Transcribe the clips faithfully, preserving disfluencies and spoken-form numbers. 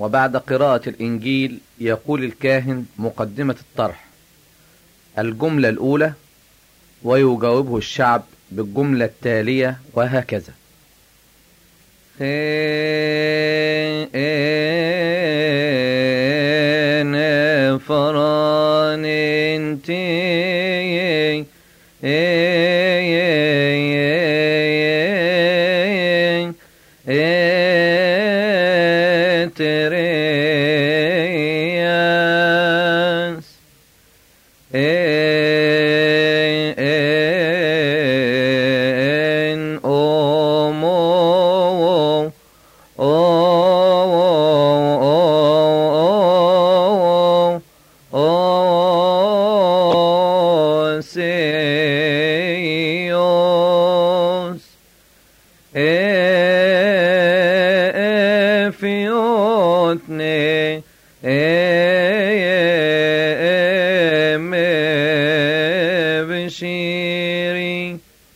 وبعد قراءة الإنجيل يقول الكاهن مقدمة الطرح، الجملة الأولى، ويجاوبه الشعب بالجملة التالية، وهكذا. خين فران انتي ترياس ان اومو سيوس افيوتني بشيري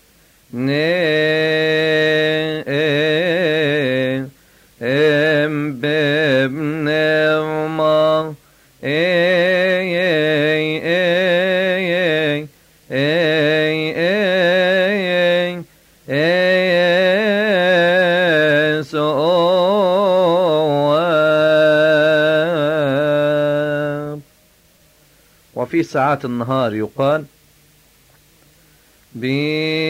ام ببنعمة اي اي اي اي اي اي صواب. وفي ساعات النهار يقال بي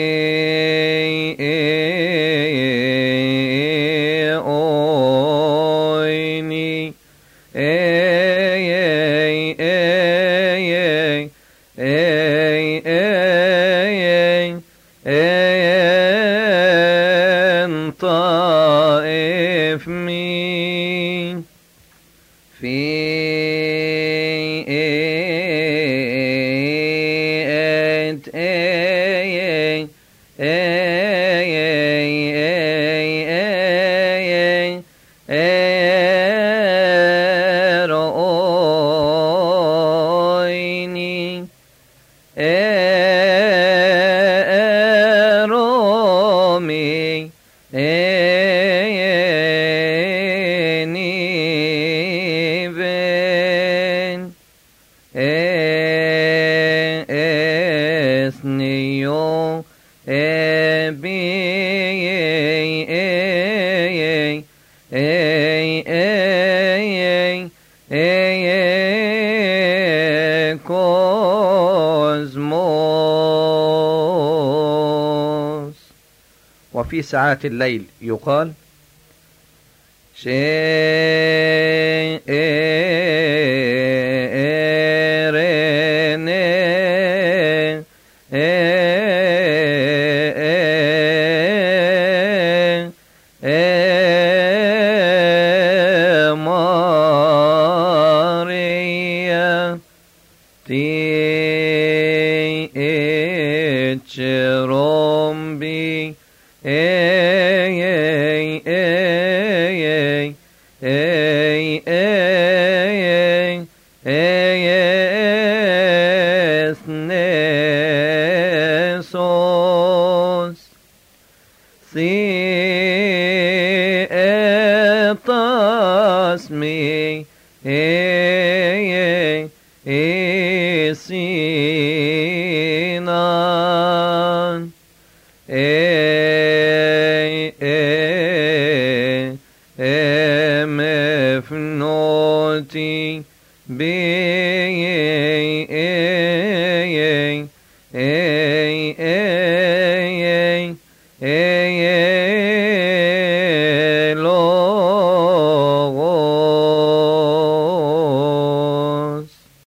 اويني اي اي اي اي اي اي طائف مين في ات اي رؤيني رومي نيفن اسنيو ابي كوزموس. وفي ساعات الليل يقال ماريا تي اتشرومبي اي اي اي اي اي اي اسنسوس سي اطاسمي اي اي سينان اي اي ام فنوتي بي